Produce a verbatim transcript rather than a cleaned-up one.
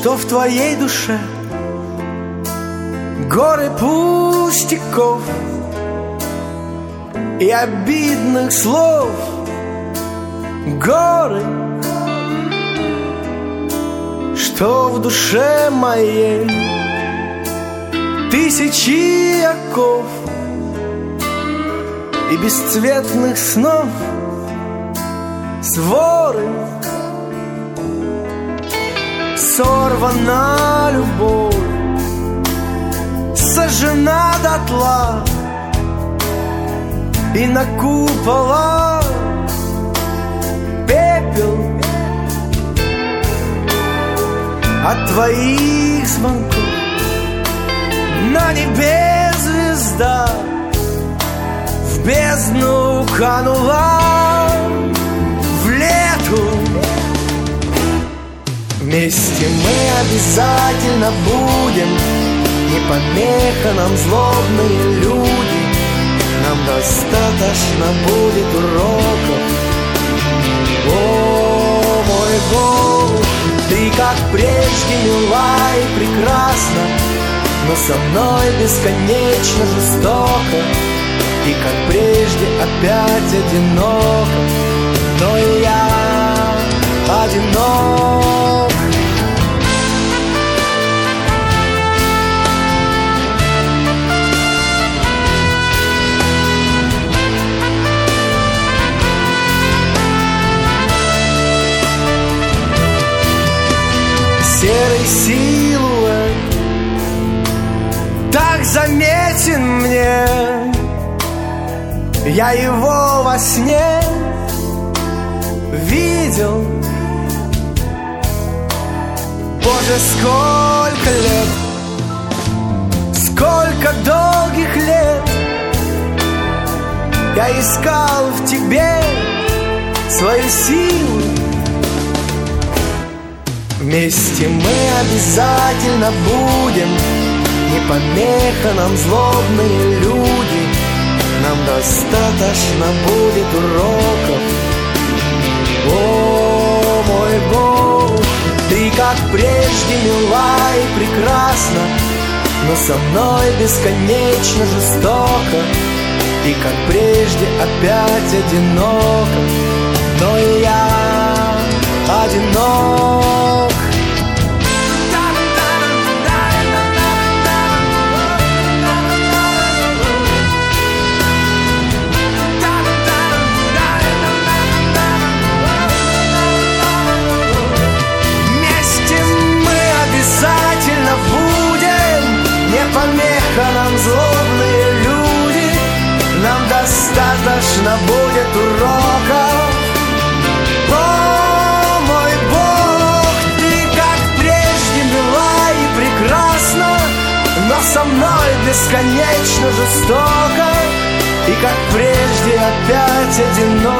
что в твоей душе горы пустяков и обидных слов, горы, что в душе моей тысячи оков и бесцветных снов, своры. Сорвана любовь, сожжена дотла, и на куполах пепел от твоих звонков. На небе звезда в бездну канула, в лету. Вместе мы обязательно будем, не помеха нам злобные люди. Нам достаточно будет уроков. О, мой Бог, ты как прежде мила и прекрасна, но со мной бесконечно жестоко, и как прежде опять одиноко, но и я одинок. Серый силуэт так заметен мне, я его во сне видел. Боже, сколько лет, сколько долгих лет я искал в тебе свою силу. Вместе мы обязательно будем, не помеха нам злобные люди. Нам достаточно будет уроков. О, мой Бог, ты как прежде мила и прекрасна, но со мной бесконечно жестоко, и как прежде опять одиноко, но и я одинок. Помеха нам злобные люди, нам достаточно будет уроков. О, мой Бог, ты как прежде мила и прекрасна, но со мной бесконечно жестоко, и как прежде опять одиноко.